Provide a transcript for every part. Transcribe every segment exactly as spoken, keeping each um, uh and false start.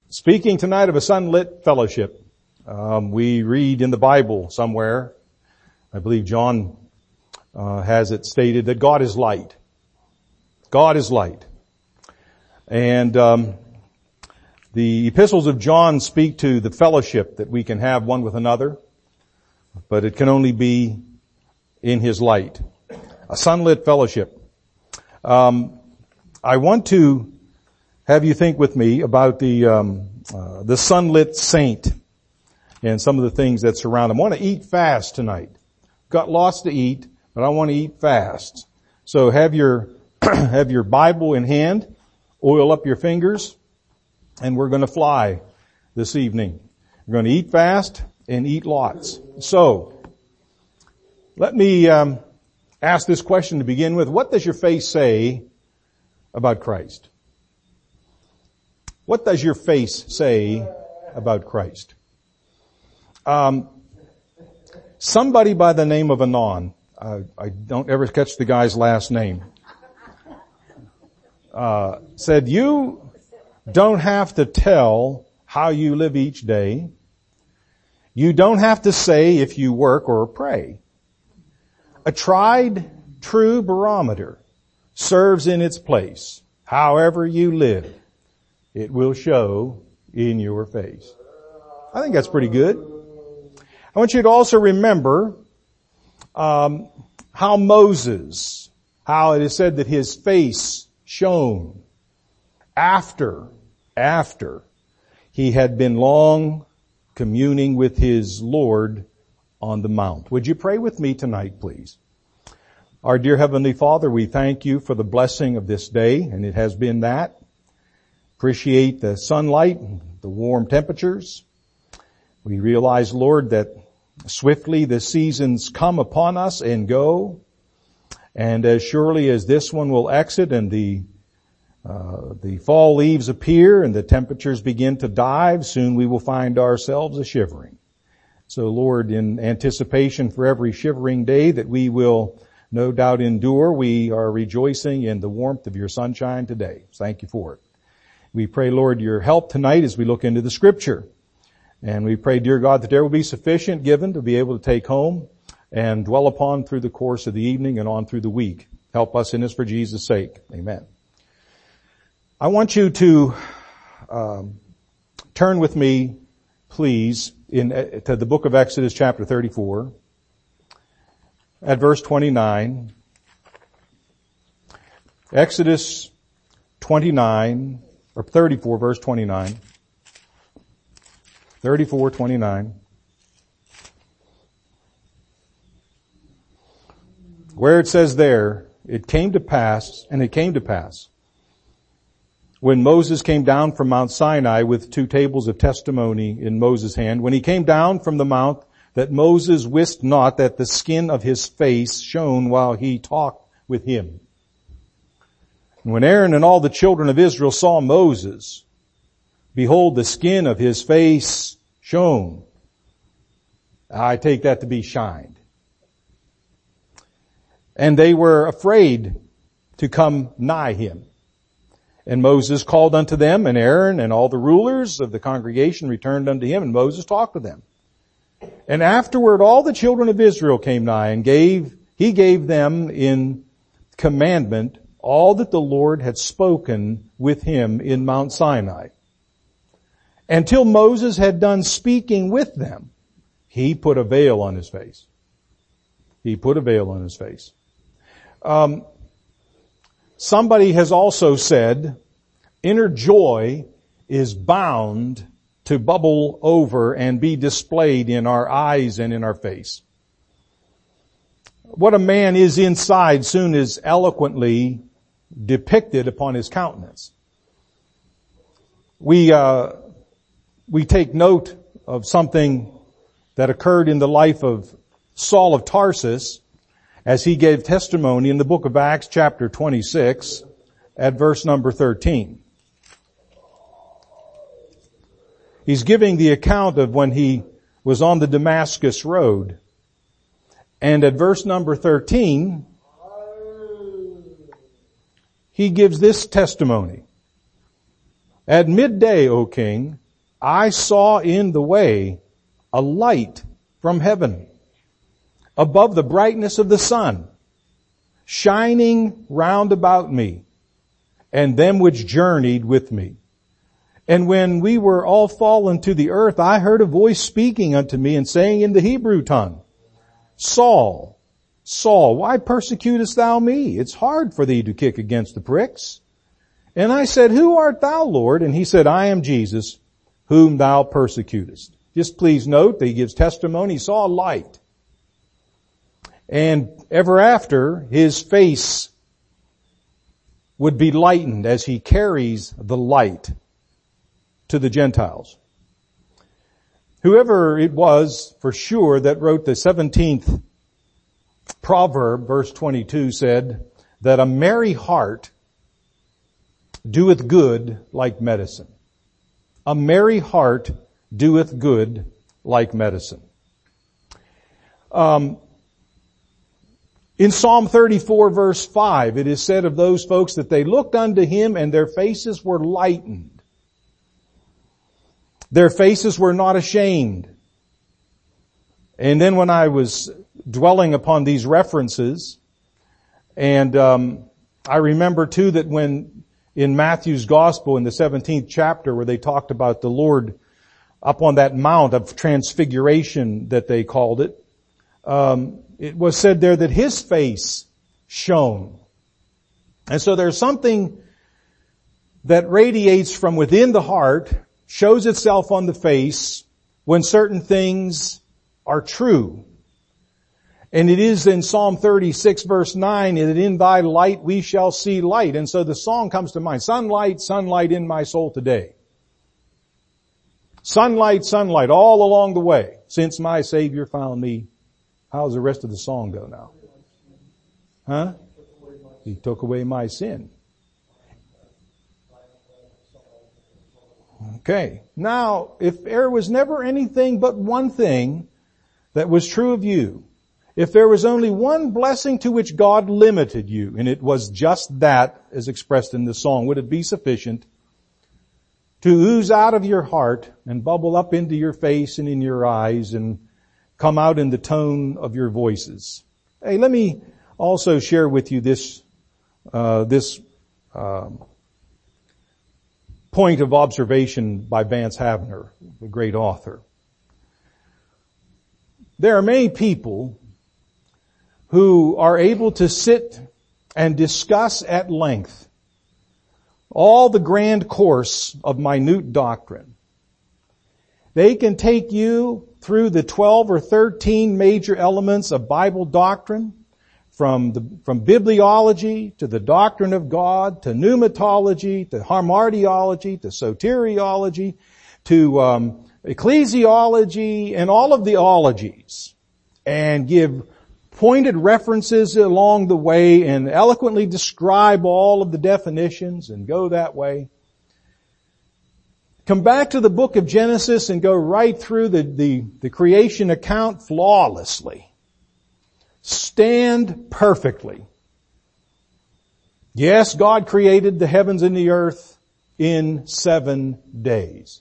Speaking tonight of a sunlit fellowship. Um, we read in the Bible somewhere, I believe John uh, has it stated that God is light. God is light. And um, the epistles of John speak to the fellowship that we can have one with another, but it can only be in His light. A sunlit fellowship. Um, I want to have you think with me about the um, uh, the sunlit saint and some of the things that surround him. I want to eat fast tonight. Got lots to eat, but I want to eat fast. So have your have your Bible in hand, oil up your fingers, and we're going to fly this evening. We're going to eat fast and eat lots. So let me um, ask this question to begin with. What does your face say about Christ? What does your face say about Christ? Um, somebody by the name of Anon, uh, I don't ever catch the guy's last name, uh, said, you don't have to tell how you live each day. You don't have to say if you work or pray. A tried, true barometer serves in its place. However you live, it will show in your face. I think that's pretty good. I want you to also remember um, how Moses, how it is said that his face shone after, after he had been long communing with his Lord on the mount. Would you pray with me tonight, please? Our dear Heavenly Father, we thank you for the blessing of this day, and it has been that. Appreciate the sunlight, the warm temperatures. We realize, Lord, that swiftly the seasons come upon us and go. And as surely as this one will exit and the uh, the fall leaves appear and the temperatures begin to dive, soon we will find ourselves a-shivering. So, Lord, in anticipation for every shivering day that we will no doubt endure, we are rejoicing in the warmth of your sunshine today. Thank you for it. We pray, Lord, your help tonight as we look into the Scripture. And we pray, dear God, that there will be sufficient given to be able to take home and dwell upon through the course of the evening and on through the week. Help us in this for Jesus' sake. Amen. I want you to um, turn with me, please, in uh, to the book of Exodus chapter thirty-four at verse twenty-nine. Exodus twenty-nine, or thirty-four, verse twenty-nine. thirty-four, twenty-nine. Where it says there, it came to pass, and it came to pass, when Moses came down from Mount Sinai with two tables of testimony in Moses' hand, when he came down from the mount, that Moses wist not that the skin of his face shone while he talked with him. And when Aaron and all the children of Israel saw Moses, behold, the skin of his face shone. I take that to be shined. And they were afraid to come nigh him. And Moses called unto them, and Aaron and all the rulers of the congregation returned unto him, and Moses talked with them. And afterward all the children of Israel came nigh, and gave, he gave them in commandment all that the Lord had spoken with him in Mount Sinai. Until Moses had done speaking with them, he put a veil on his face. He put a veil on his face. Um, somebody has also said, inner joy is bound to bubble over and be displayed in our eyes and in our face. What a man is inside soon is eloquently depicted upon his countenance. We, uh, we take note of something that occurred in the life of Saul of Tarsus as he gave testimony in the book of Acts chapter twenty-six at verse number thirteen. He's giving the account of when he was on the Damascus road. And at verse number thirteen, he gives this testimony. At midday, O king, I saw in the way a light from heaven, above the brightness of the sun, shining round about me, and them which journeyed with me. And when we were all fallen to the earth, I heard a voice speaking unto me and saying in the Hebrew tongue, Saul, Saul, why persecutest thou me? It's hard for thee to kick against the pricks. And I said, Who art thou, Lord? And he said, I am Jesus, whom thou persecutest. Just please note that he gives testimony. He saw a light. And ever after, his face would be lightened as he carries the light to the Gentiles. Whoever it was, for sure, that wrote the seventeenth proverb, verse twenty-two, said that a merry heart doeth good like medicine. A merry heart doeth good like medicine. Um, in Psalm thirty-four, verse five, it is said of those folks that they looked unto him and their faces were lightened. Their faces were not ashamed. And then when I was dwelling upon these references, and um, I remember too that when in Matthew's Gospel in the seventeenth chapter where they talked about the Lord up on that Mount of Transfiguration that they called it, um, it was said there that his face shone. And so there's something that radiates from within the heart, shows itself on the face when certain things are true. And it is in Psalm thirty-six verse nine that in thy light we shall see light. And so the song comes to mind. Sunlight, sunlight in my soul today. Sunlight, sunlight all along the way since my Savior found me. How's the rest of the song go now? Huh? He took away my sin. Okay. Now, if there was never anything but one thing that was true of you, if there was only one blessing to which God limited you, and it was just that as expressed in the song, would it be sufficient to ooze out of your heart and bubble up into your face and in your eyes and come out in the tone of your voices? Hey, let me also share with you this, uh, this, um, point of observation by Vance Havner, the great author. There are many people who are able to sit and discuss at length all the grand course of minute doctrine. They can take you through the twelve or thirteen major elements of Bible doctrine, from the, from bibliology to the doctrine of God, to pneumatology, to hamartiology, to soteriology, to um, ecclesiology, and all of the ologies, and give pointed references along the way and eloquently describe all of the definitions and go that way. Come back to the book of Genesis and go right through the, the, the creation account flawlessly. Stand perfectly. Yes, God created the heavens and the earth in seven days.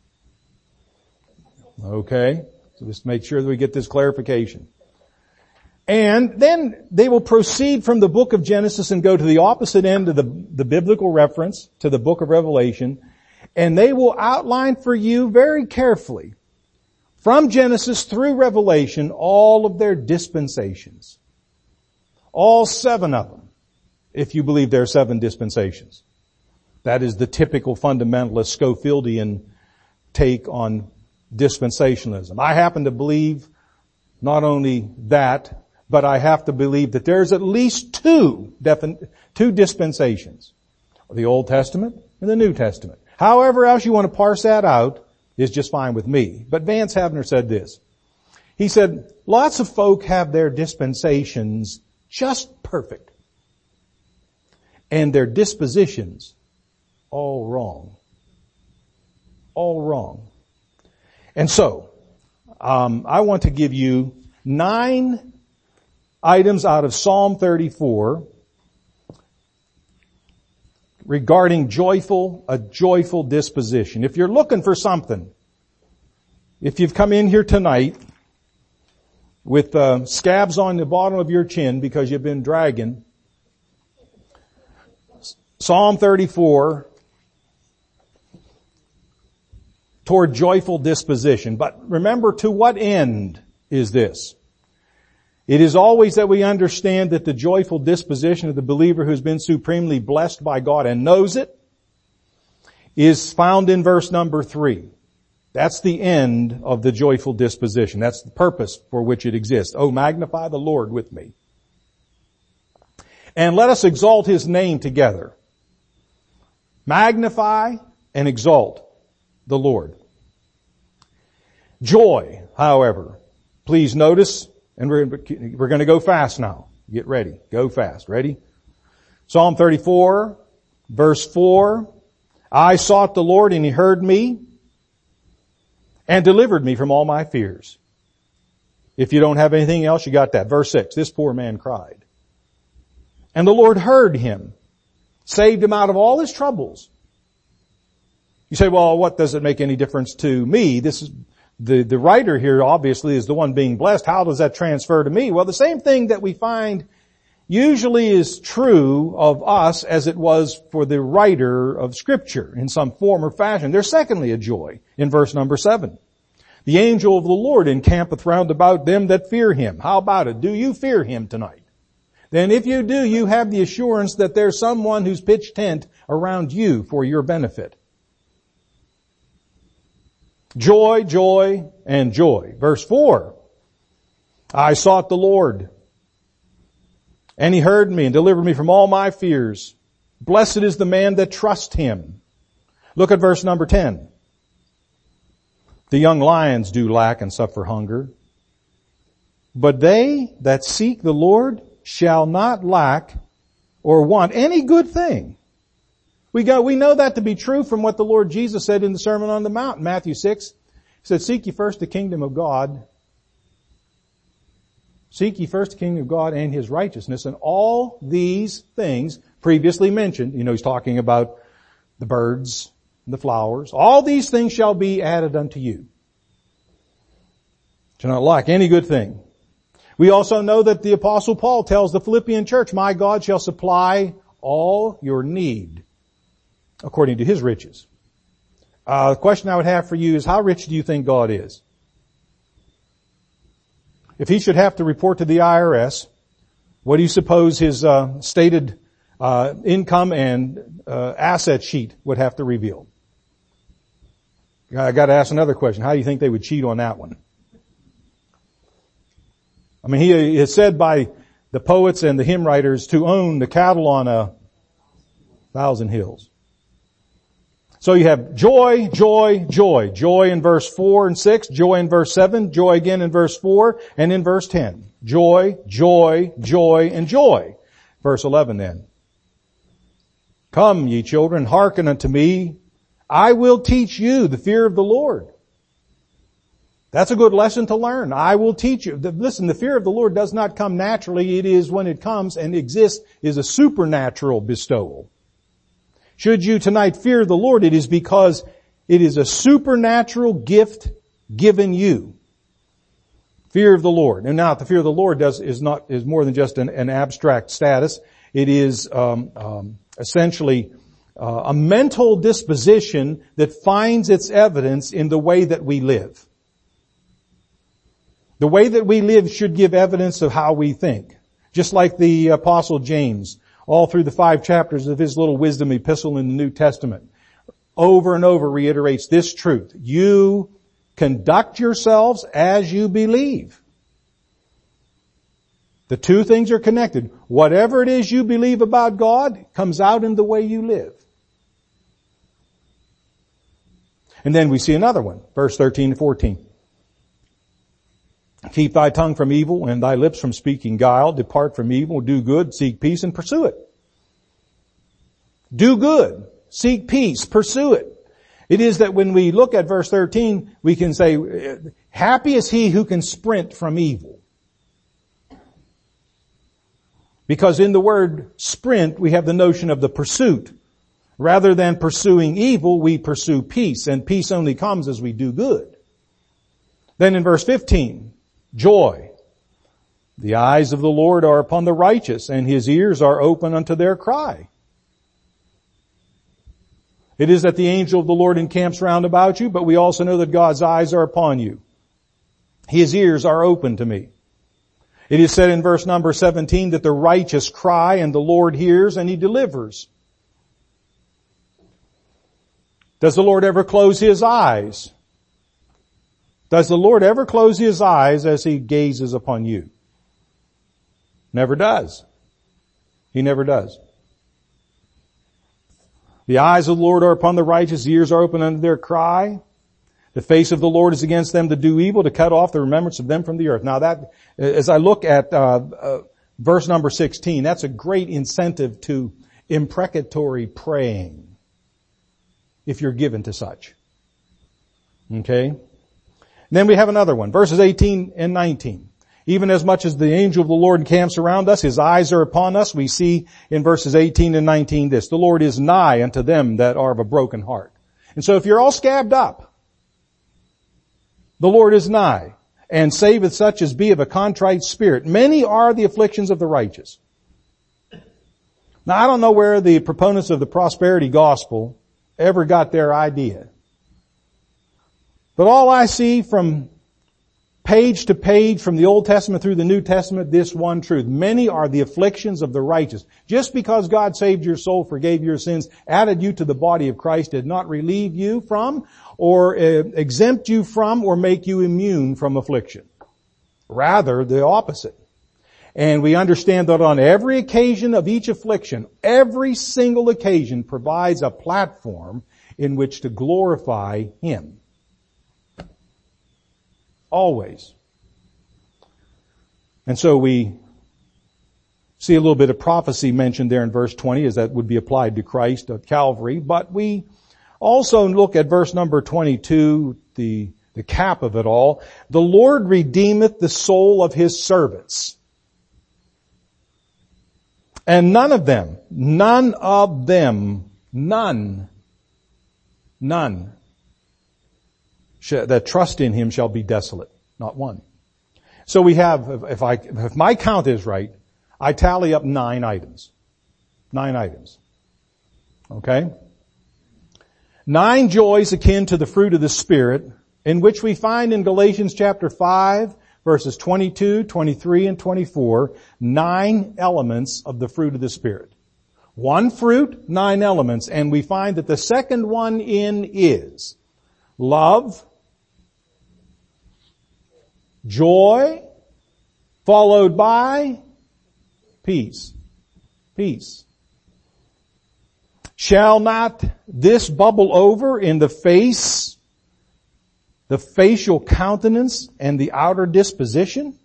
Okay? So just make sure that we get this clarification. And then they will proceed from the book of Genesis and go to the opposite end of the, the biblical reference, to the book of Revelation, and they will outline for you very carefully, from Genesis through Revelation, all of their dispensations. All seven of them, if you believe there are seven dispensations. That is the typical fundamentalist Scofieldian take on dispensationalism. I happen to believe not only that, but I have to believe that there's at least two, defin- two dispensations. The Old Testament and the New Testament. However else you want to parse that out is just fine with me. But Vance Havner said this. He said, lots of folk have their dispensations just perfect. And their dispositions all wrong. All wrong. And so, um, I want to give you nine items out of Psalm thirty-four. regarding joyful, a joyful disposition. If you're looking for something, if you've come in here tonight with uh, scabs on the bottom of your chin because you've been dragging, Psalm thirty-four, toward joyful disposition. But remember, to what end is this? It is always that we understand that the joyful disposition of the believer who's been supremely blessed by God and knows it is found in verse number three. That's the end of the joyful disposition. That's the purpose for which it exists. Oh, magnify the Lord with me. And let us exalt His name together. Magnify and exalt the Lord. Joy, however, please notice, and we're, we're going to go fast now. Get ready. Go fast. Ready? Psalm thirty-four, verse four. I sought the Lord and He heard me and delivered me from all my fears. If you don't have anything else, you got that. Verse six. This poor man cried. And the Lord heard him, saved him out of all his troubles. You say, well, what does it make any difference to me? This is The, the writer here obviously is the one being blessed. How does that transfer to me? Well, the same thing that we find usually is true of us as it was for the writer of Scripture in some form or fashion. There's secondly a joy in verse number seven. The angel of the Lord encampeth round about them that fear Him. How about it? Do you fear Him tonight? Then if you do, you have the assurance that there's someone who's pitched tent around you for your benefit. Joy, joy, and joy. Verse four. I sought the Lord, and He heard me and delivered me from all my fears. Blessed is the man that trusts Him. Look at verse number ten. The young lions do lack and suffer hunger, but they that seek the Lord shall not lack or want any good thing. We go, we know that to be true from what the Lord Jesus said in the Sermon on the Mount, Matthew six. He said, seek ye first the kingdom of God. Seek ye first the kingdom of God and His righteousness, and all these things previously mentioned, you know, He's talking about the birds, and the flowers, all these things shall be added unto you. Shall not lack any good thing. We also know that the Apostle Paul tells the Philippian church, my God shall supply all your need according to His riches. Uh, the question I would have for you is, how rich do you think God is? If He should have to report to the I R S, what do you suppose His uh, stated uh, income and uh, asset sheet would have to reveal? I got to ask another question. How do you think they would cheat on that one? I mean, he is said by the poets and the hymn writers to own the cattle on a thousand hills. So you have joy, joy, joy. Joy in verse four and six, joy in verse seven, joy again in verse four, and in verse ten. Joy, joy, joy, and joy. Verse eleven then. Come, ye children, hearken unto me. I will teach you the fear of the Lord. That's a good lesson to learn. I will teach you. Listen, the fear of the Lord does not come naturally. It is, when it comes and exists, is a supernatural bestowal. Should you tonight fear the Lord, it is because it is a supernatural gift given you. Fear of the Lord. And now the fear of the Lord does, is not, is more than just an, an abstract status. It is, um, um, essentially, uh, a mental disposition that finds its evidence in the way that we live. The way that we live should give evidence of how we think. Just like the Apostle James, all through the five chapters of his little wisdom epistle in the New Testament, over and over reiterates this truth. You conduct yourselves as you believe. The two things are connected. Whatever it is you believe about God comes out in the way you live. And then we see another one, verse thirteen and fourteen. Keep thy tongue from evil and thy lips from speaking guile. Depart from evil, do good, seek peace, and pursue it. Do good, seek peace, pursue it. It is that when we look at verse thirteen, we can say, happy is he who can sprint from evil. Because in the word sprint, we have the notion of the pursuit Rather than pursuing evil, we pursue peace, and peace only comes as we do good. Then in verse fifteen, joy. The eyes of the Lord are upon the righteous, and His ears are open unto their cry. It is that the angel of the Lord encamps round about you, but we also know that God's eyes are upon you. His ears are open to me. It is said in verse number seventeen that the righteous cry and the Lord hears and He delivers. Does the Lord ever close His eyes? Does the Lord ever close His eyes as He gazes upon you? Never does. He never does. The eyes of the Lord are upon the righteous, ears are open unto their cry. The face of the Lord is against them that do evil, to cut off the remembrance of them from the earth. Now that, as I look at uh, uh, verse number sixteen, that's a great incentive to imprecatory praying, if you're given to such. Okay? And then we have another one, verses eighteen and nineteen. Even as much as the angel of the Lord encamps around us, His eyes are upon us. We see in verses eighteen and nineteen this: the Lord is nigh unto them that are of a broken heart. And so if you're all scabbed up, the Lord is nigh, and saveth such as be of a contrite spirit. Many are the afflictions of the righteous. Now I don't know where the proponents of the prosperity gospel ever got their idea. But all I see from page to page from the Old Testament through the New Testament, this one truth: many are the afflictions of the righteous. Just because God saved your soul, forgave your sins, added you to the body of Christ, did not relieve you from, or uh, exempt you from, or make you immune from affliction. Rather, the opposite. And we understand that on every occasion of each affliction, every single occasion provides a platform in which to glorify Him. Always. And so we see a little bit of prophecy mentioned there in verse twenty, as that would be applied to Christ at Calvary. But we also look at verse number twenty-two, the, the cap of it all. The Lord redeemeth the soul of His servants. And none of them, none of them, none, none that trust in Him shall be desolate. Not one. So we have, if I, if my count is right, I tally up nine items. Nine items. Okay? Nine joys akin to the fruit of the Spirit, in which we find in Galatians chapter five, verses twenty-two, twenty-three, and twenty-four, nine elements of the fruit of the Spirit. One fruit, nine elements, and we find that the second one in is love, joy, followed by peace. Peace. Shall not this bubble over in the face, the facial countenance, and the outer disposition?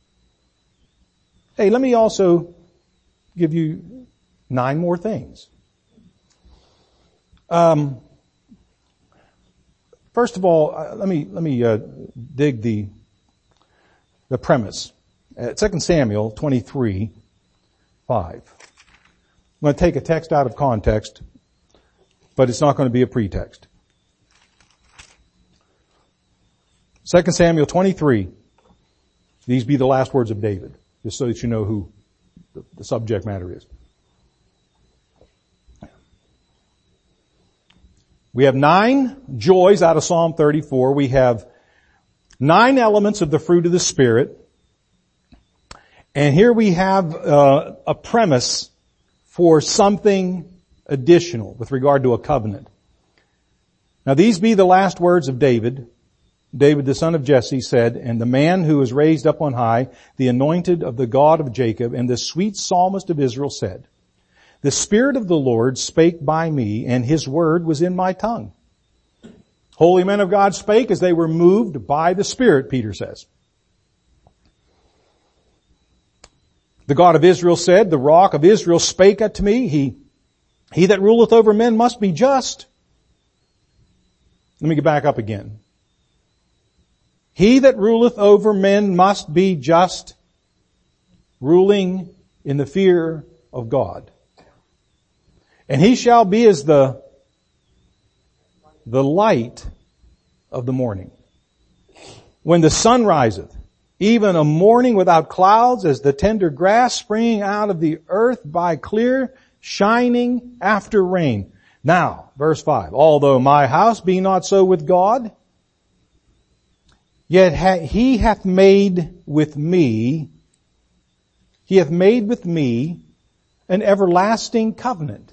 Hey, let me also give you nine more things. Um, first of all, uh, let me let me uh, dig the the premise. At Second Samuel twenty-three, five. I'm going to take a text out of context, but it's not going to be a pretext. Second Samuel twenty-three. These be the last words of David, just so that you know who the subject matter is. We have nine joys out of Psalm thirty-four. We have nine elements of the fruit of the Spirit. And here we have uh, a premise for something additional with regard to a covenant. Now these be the last words of David. David, the son of Jesse, said, "And the man who is raised up on high, the anointed of the God of Jacob, and the sweet psalmist of Israel said, the Spirit of the Lord spake by me, and His word was in my tongue." Holy men of God spake as they were moved by the Spirit, Peter says. The God of Israel said, "The rock of Israel spake unto me, He, he that ruleth over men must be just." Let me get back up again. He that ruleth over men must be just, ruling in the fear of God. And he shall be as the, the light of the morning. When the sun riseth, even a morning without clouds, as the tender grass springing out of the earth by clear shining after rain. Now, verse five, although my house be not so with God, yet ha- he hath made with me, he hath made with me an everlasting covenant,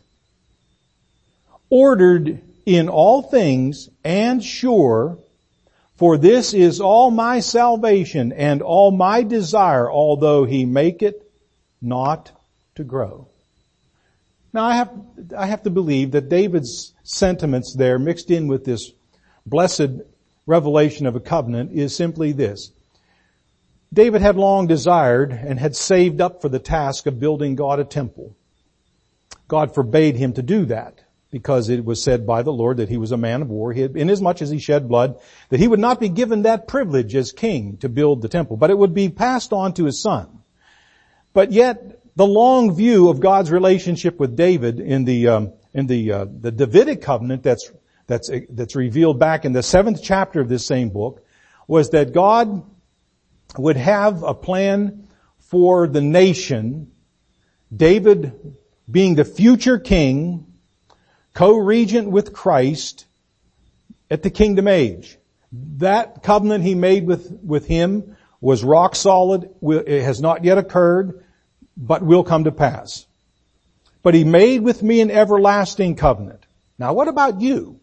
ordered in all things and sure. For this is all my salvation and all my desire, although he make it not to grow. Now I have, I have to believe that David's sentiments there mixed in with this blessed revelation of a covenant is simply this. David had long desired and had saved up for the task of building God a temple. God forbade him to do that, because it was said by the Lord that he was a man of war, he had, inasmuch as he shed blood, that he would not be given that privilege as king to build the temple, but it would be passed on to his son. But yet, the long view of God's relationship with David in the um, in the uh, the Davidic covenant that's that's that's revealed back in the seventh chapter of this same book was that God would have a plan for the nation, David being the future king, co-regent with Christ at the kingdom age. That covenant he made with, with him was rock solid. It has not yet occurred, but will come to pass. But he made with me an everlasting covenant. Now what about you?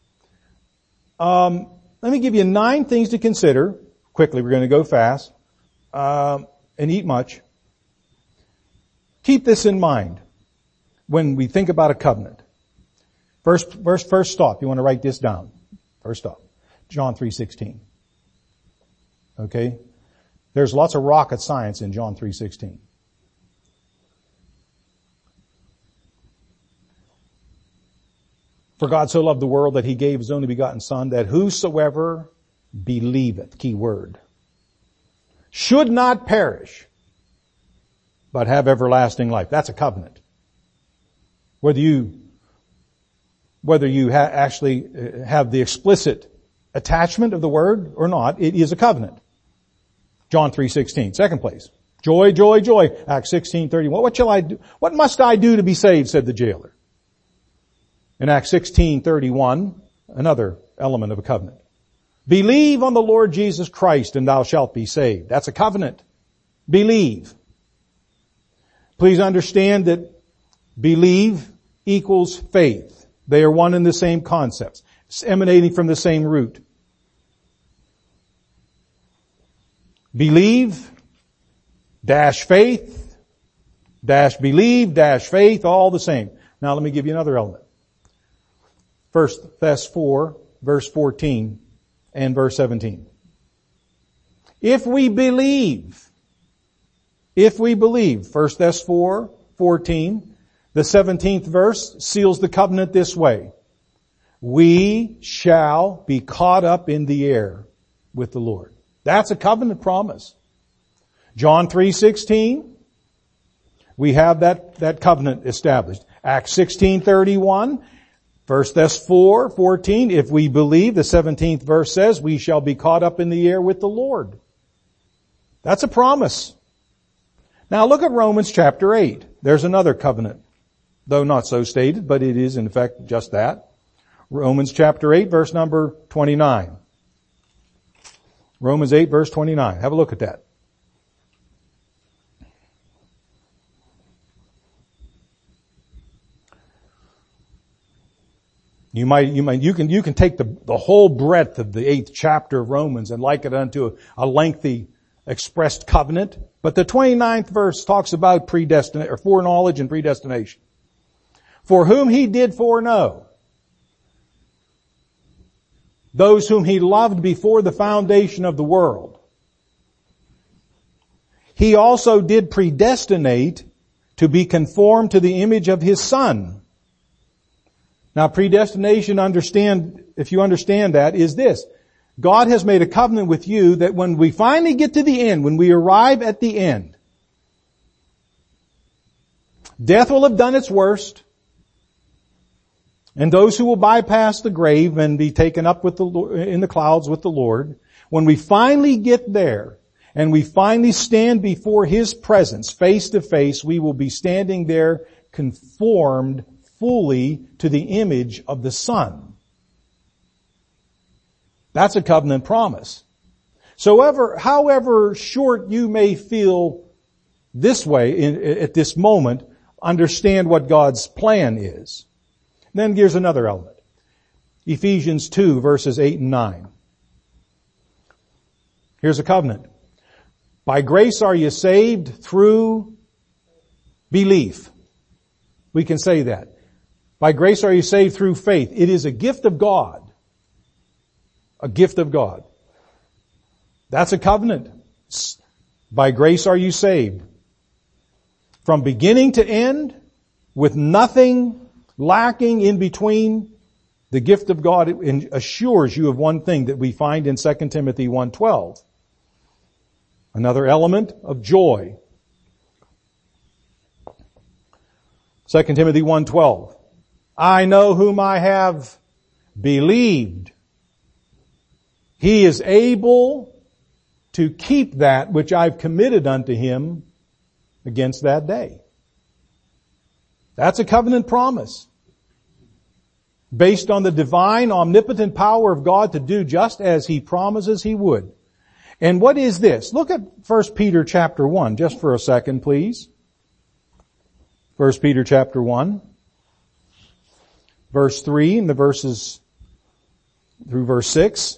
Um, let me give you nine things to consider. Quickly, we're going to go fast, um, and eat much. Keep this in mind when we think about a covenant. First, first, first stop. You want to write this down. First stop. John three sixteen. Okay? There's lots of rocket science in John three sixteen. For God so loved the world that he gave his only begotten Son, that whosoever believeth, key word, should not perish, but have everlasting life. That's a covenant. Whether you Whether you ha- actually have the explicit attachment of the word or not, it is a covenant. John three sixteen. Second place. Joy, joy, joy. Acts sixteen thirty-one. What shall I do? What must I do to be saved? Said the jailer. In Acts sixteen thirty-one, another element of a covenant. Believe on the Lord Jesus Christ and thou shalt be saved. That's a covenant. Believe. Please understand that believe equals faith. They are one and the same concepts. It's emanating from the same root. Believe, dash faith, dash believe, dash faith, all the same. Now let me give you another element. First Thess four, verse fourteen and verse seventeen. If we believe, if we believe, First Thess four, fourteen, the seventeenth verse seals the covenant this way. We shall be caught up in the air with the Lord. That's a covenant promise. John three sixteen, we have that, that covenant established. Acts sixteen thirty-one, First Thess four fourteen, if we believe, the seventeenth verse says, we shall be caught up in the air with the Lord. That's a promise. Now look at Romans chapter eight. There's another covenant, though not so stated, but it is in fact just that. Romans chapter eight, verse number twenty-nine. Romans eight, verse twenty-nine. Have a look at that. You might, you might, you can, you can take the, the whole breadth of the eighth chapter of Romans and liken it unto a, a lengthy expressed covenant. But the twenty-ninth verse talks about predestination, or foreknowledge and predestination. For whom he did foreknow, those whom he loved before the foundation of the world, he also did predestinate to be conformed to the image of his Son. Now predestination, understand, if you understand that, is this. God has made a covenant with you that when we finally get to the end, when we arrive at the end, death will have done its worst. And those who will bypass the grave and be taken up with the, in the clouds with the Lord, when we finally get there and we finally stand before His presence face to face, we will be standing there conformed fully to the image of the Son. That's a covenant promise. So ever, however short you may feel this way in, at this moment, understand what God's plan is. Then here's another element. Ephesians two verses eight and nine. Here's a covenant. By grace are you saved through belief. We can say that. By grace are you saved through faith. It is a gift of God. A gift of God. That's a covenant. By grace are you saved. From beginning to end, with nothing lacking in between, the gift of God assures you of one thing that we find in Second Timothy one twelve. Another element of joy. Second Timothy one twelve. I know whom I have believed. He is able to keep that which I've committed unto him against that day. That's a covenant promise. Based on the divine, omnipotent power of God to do just as He promises He would. And what is this? Look at First Peter chapter one, just for a second, please. First Peter chapter one, verse three, and the verses through verse six.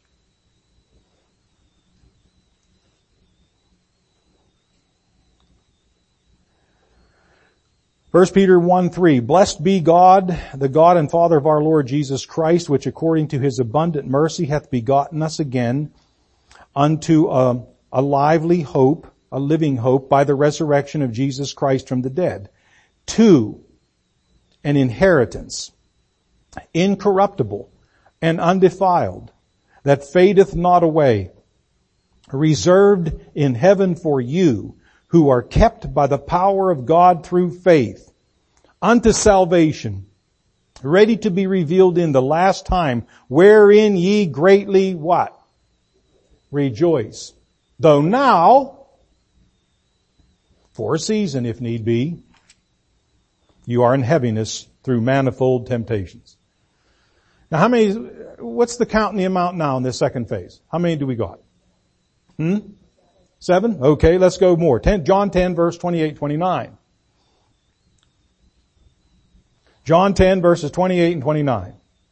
First Peter one three, Blessed be God, the God and Father of our Lord Jesus Christ, which according to His abundant mercy hath begotten us again unto a, a lively hope, a living hope, by the resurrection of Jesus Christ from the dead, to an inheritance, incorruptible and undefiled, that fadeth not away, reserved in heaven for you, who are kept by the power of God through faith, unto salvation, ready to be revealed in the last time, wherein ye greatly what? Rejoice. Though now, for a season if need be, you are in heaviness through manifold temptations. Now how many, what's the count in the amount now in this second phase? How many do we got? Hmm? Seven? Okay, let's go more. Ten, John ten verse twenty-eight, twenty-nine. John ten verses twenty-eight and twenty-nine.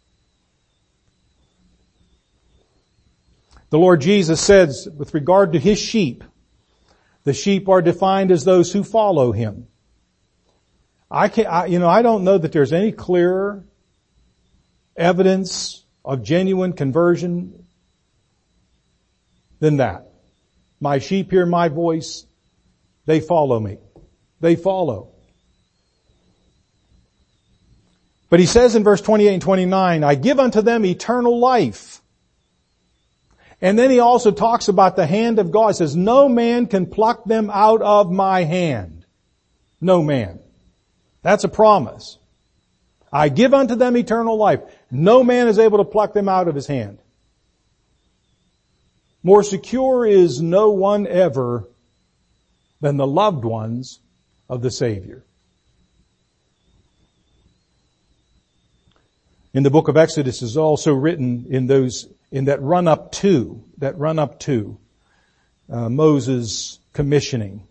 The Lord Jesus says with regard to His sheep, the sheep are defined as those who follow Him. I can't, I, you know, I don't know that there's any clearer evidence of genuine conversion than that. My sheep hear my voice. They follow me. They follow. But He says in verse twenty-eight and twenty-nine, I give unto them eternal life. And then He also talks about the hand of God. He says, no man can pluck them out of my hand. No man. That's a promise. I give unto them eternal life. No man is able to pluck them out of His hand. More secure is no one ever than the loved ones of the Savior. In the book of Exodus is also written in those, in that run up to, that run up to, uh, Moses' commissioning.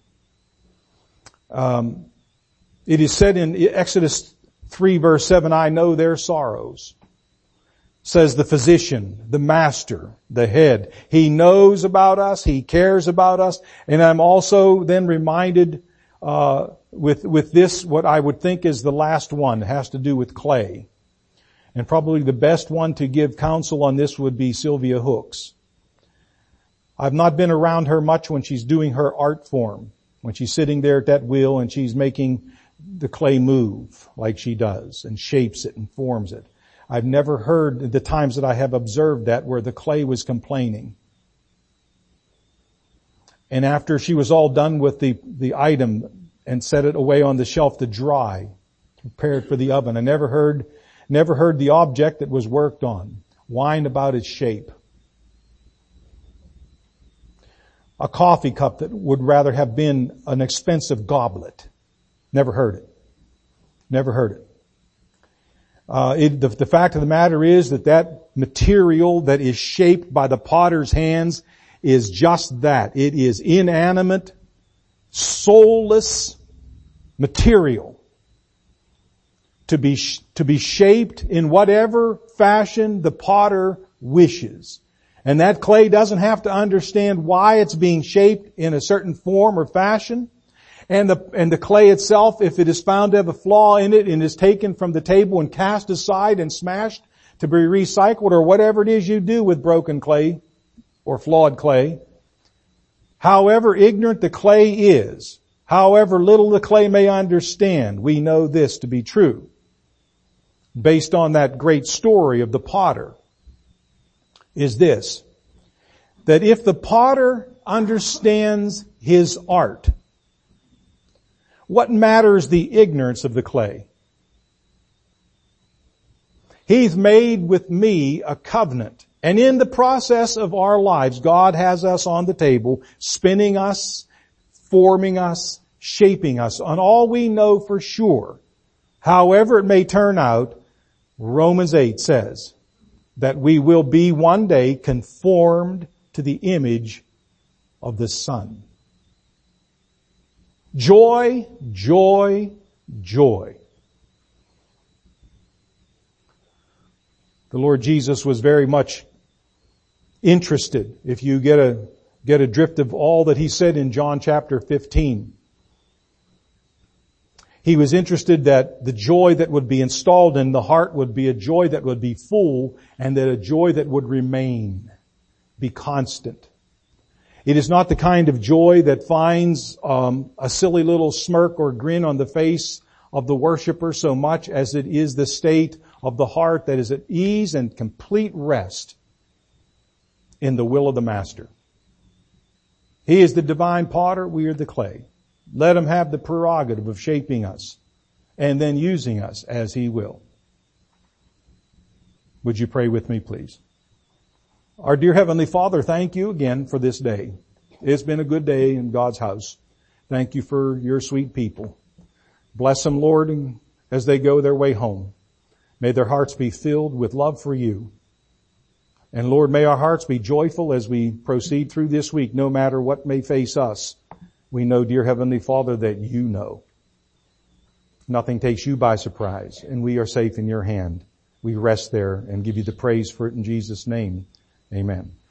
Um, it is said in Exodus three verse seven, I know their sorrows. Says the physician, the master, the head. He knows about us. He cares about us. And I'm also then reminded, uh, with, with this, what I would think is the last one. It has to do with clay. And probably the best one to give counsel on this would be Sylvia Hooks. I've not been around her much when she's doing her art form. When she's sitting there at that wheel and she's making the clay move like she does and shapes it and forms it. I've never heard the times that I have observed that where the clay was complaining. And after she was all done with the, the item and set it away on the shelf to dry, prepared for the oven, I never heard Never heard the object that was worked on whine about its shape. A coffee cup that would rather have been an expensive goblet. Never heard it. Never heard it. Uh, it the, the fact of the matter is that that material that is shaped by the potter's hands is just that. It is inanimate, soulless material to be, to be shaped in whatever fashion the potter wishes. And that clay doesn't have to understand why it's being shaped in a certain form or fashion. And the, and the clay itself, if it is found to have a flaw in it and is taken from the table and cast aside and smashed to be recycled, or whatever it is you do with broken clay or flawed clay, however ignorant the clay is, however little the clay may understand, we know this to be true. Based on that great story of the potter, is this, that if the potter understands his art, what matters the ignorance of the clay? He's made with me a covenant. And in the process of our lives, God has us on the table, spinning us, forming us, shaping us on all we know for sure. However it may turn out, Romans eight says that we will be one day conformed to the image of the Son. Joy, joy, joy. The Lord Jesus was very much interested, if you get a, get a drift of all that he said in John chapter fifteen. He was interested that the joy that would be installed in the heart would be a joy that would be full, and that a joy that would remain, be constant. It is not the kind of joy that finds um, a silly little smirk or grin on the face of the worshiper so much as it is the state of the heart that is at ease and complete rest in the will of the Master. He is the divine potter, we are the clay. Let him have the prerogative of shaping us and then using us as he will. Would you pray with me, please? Our dear Heavenly Father, thank you again for this day. It's been a good day in God's house. Thank you for your sweet people. Bless them, Lord, as they go their way home. May their hearts be filled with love for you. And Lord, may our hearts be joyful as we proceed through this week, no matter what may face us. We know, dear Heavenly Father, that you know. Nothing takes you by surprise, and we are safe in your hand. We rest there and give you the praise for it in Jesus' name. Amen.